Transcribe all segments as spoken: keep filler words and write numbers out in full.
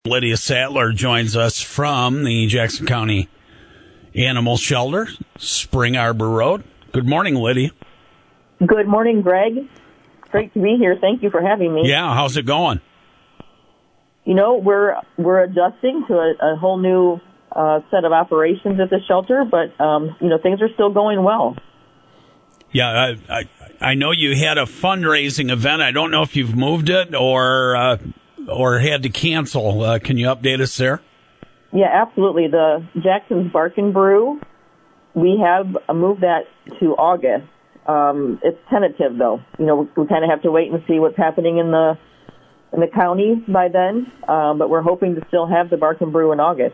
Lydia Sattler joins us from the Jackson County Animal Shelter, Spring Arbor Road. Good morning, Lydia. Good morning, Greg. Great to be here. Thank you for having me. Yeah, how's it going? You know, we're we're adjusting to a, a whole new uh, set of operations at the shelter, but um, you know, things are still going well. Yeah, I, I I know you had a fundraising event. I don't know if you've moved it or uh, or had to cancel. Uh, can you update us there? Yeah, absolutely. The Jackson's Bark and Brew, we have moved that to August. Um, it's tentative, though. You know, we, we kind of have to wait and see what's happening in the in the county by then. Um, but we're hoping to still have the Bark and Brew in August.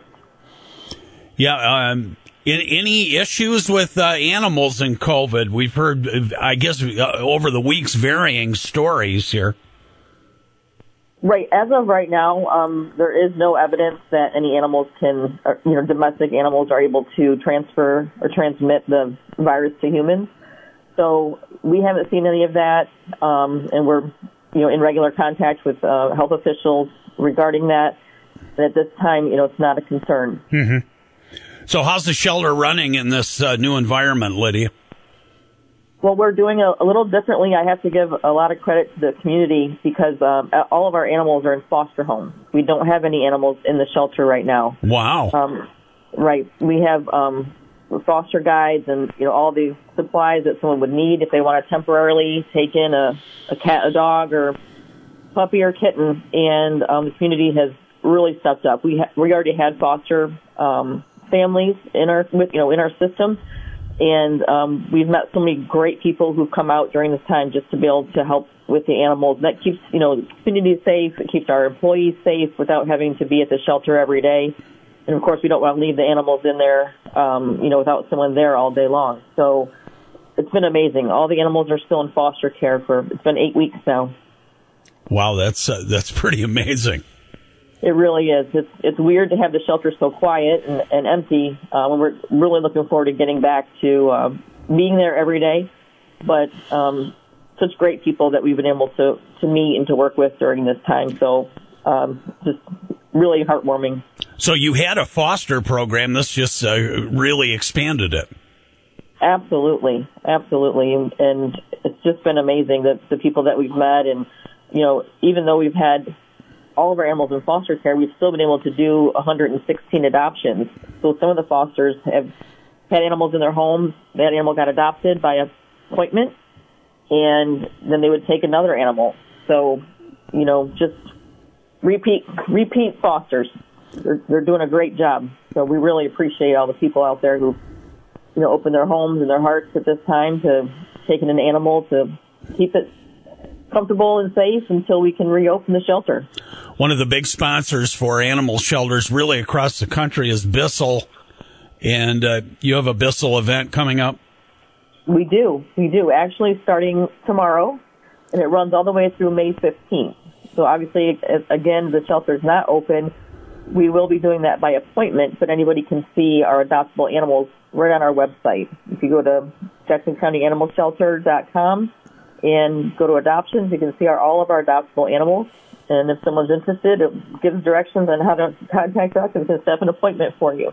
Yeah. Um, in, any issues with uh, animals in COVID? We've heard, I guess, uh, over the weeks, varying stories here. Right. As of right now, um, there is no evidence that any animals can, or, you know, domestic animals are able to transfer or transmit the virus to humans. So we haven't seen any of that, um, and we're, you know, in regular contact with uh, health officials regarding that. And at this time, you know, it's not a concern. Mm-hmm. So how's the shelter running in this uh, new environment, Lydia? Well, we're doing a, a little differently. I have to give a lot of credit to the community because um, all of our animals are in foster homes. We don't have any animals in the shelter right now. Wow. Um, right. We have um, foster guides and, you know, all the supplies that someone would need if they want to temporarily take in a, a cat, a dog, or puppy or kitten. And um, the community has really stepped up. We ha- we already had foster um, families in our with you know in our system. And um, we've met so many great people who've come out during this time just to be able to help with the animals. And that keeps, you know, the community safe. It keeps our employees safe without having to be at the shelter every day. And, of course, we don't want to leave the animals in there, um, you know, without someone there all day long. So it's been amazing. All the animals are still in foster care for, it's been eight weeks now. Wow, that's uh, that's pretty amazing. It really is. It's it's weird to have the shelter so quiet and, and empty. Uh, when we're really looking forward to getting back to uh, being there every day. But um, such great people that we've been able to, to meet and to work with during this time. So um, just really heartwarming. So you had a foster program. This just uh, really expanded it. Absolutely, absolutely, and, and it's just been amazing that the people that we've met, and you know, even though we've had all of our animals in foster care, we've still been able to do one hundred sixteen adoptions. So some of the fosters have had animals in their homes. That animal got adopted by appointment, and then they would take another animal. So, you know, just repeat repeat fosters. They're, they're doing a great job. So we really appreciate all the people out there who, you know, open their homes and their hearts at this time to take in an animal to keep it comfortable and safe until we can reopen the shelter. One of the big sponsors for animal shelters really across the country is Bissell, and uh, you have a Bissell event coming up? We do. We do. Actually, starting tomorrow, and it runs all the way through May fifteenth. So obviously, again, the shelter's not open. We will be doing that by appointment, but anybody can see our adoptable animals right on our website. If you go to Jackson County Animal Shelter dot com and go to adoptions, you can see our, all of our adoptable animals. And if someone's interested, it gives directions on how to contact us and can set up an appointment for you.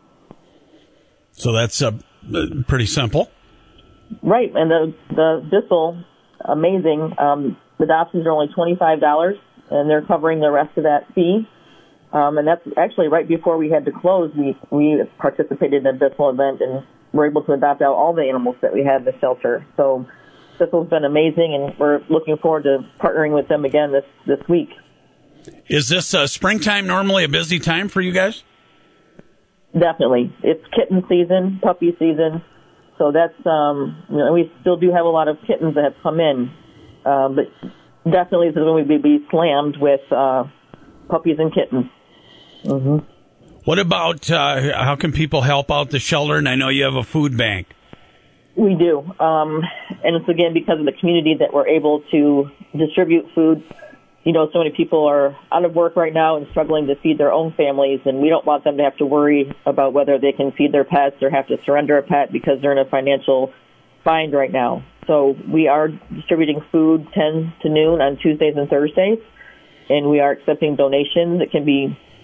So that's uh, pretty simple. Right. And the, the Bissell, amazing. Um, the adoptions are only twenty-five dollars, and they're covering the rest of that fee. Um, and that's actually right before we had to close, we, we participated in a Bissell event and were able to adopt out all the animals that we had in the shelter. So Bissell's been amazing, and we're looking forward to partnering with them again this, this week. Is this uh, springtime normally a busy time for you guys? Definitely. It's kitten season, puppy season. So that's, um, you know, we still do have a lot of kittens that have come in. Uh, but definitely this is when we'd be slammed with uh, puppies and kittens. Mm-hmm. What about, uh, how can people help out the shelter? And I know you have a food bank. We do. Um, and it's, again, because of the community that we're able to distribute food. You know, so many people are out of work right now and struggling to feed their own families, and we don't want them to have to worry about whether they can feed their pets or have to surrender a pet because they're in a financial bind right now. So we are distributing food ten to noon on Tuesdays and Thursdays, and we are accepting donations. It can be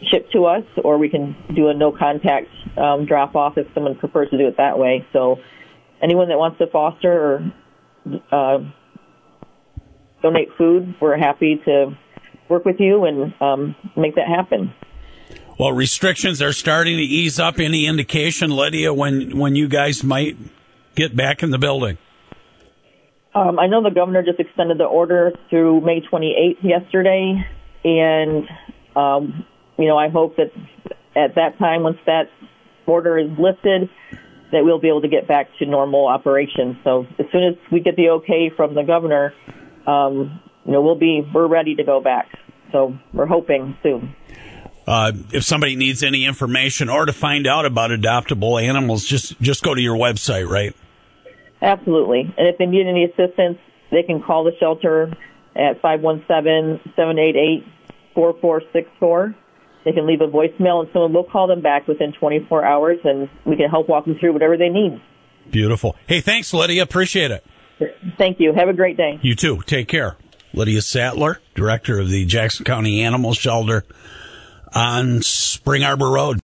shipped to us, or we can do a no-contact um, drop-off if someone prefers to do it that way. So anyone that wants to foster or uh, donate food, we're happy to work with you and um, make that happen. Well, restrictions are starting to ease up. Any indication, Lydia, when, when you guys might get back in the building? Um, I know the governor just extended the order through May twenty-eighth yesterday, and, um, you know, I hope that at that time, once that order is lifted, that we'll be able to get back to normal operations. So as soon as we get the okay from the governor, um, you know, we'll be, we're ready to go back. So we're hoping soon. Uh, if somebody needs any information or to find out about adoptable animals, just, just go to your website, right? Absolutely. And if they need any assistance, they can call the shelter at five one seven, seven eight eight, four four six four. They can leave a voicemail, and someone will call them back within twenty-four hours, and we can help walk them through whatever they need. Beautiful. Hey, thanks, Lydia. Appreciate it. Thank you. Have a great day. You too. Take care. Lydia Sattler, director of the Jackson County Animal Shelter on Spring Arbor Road.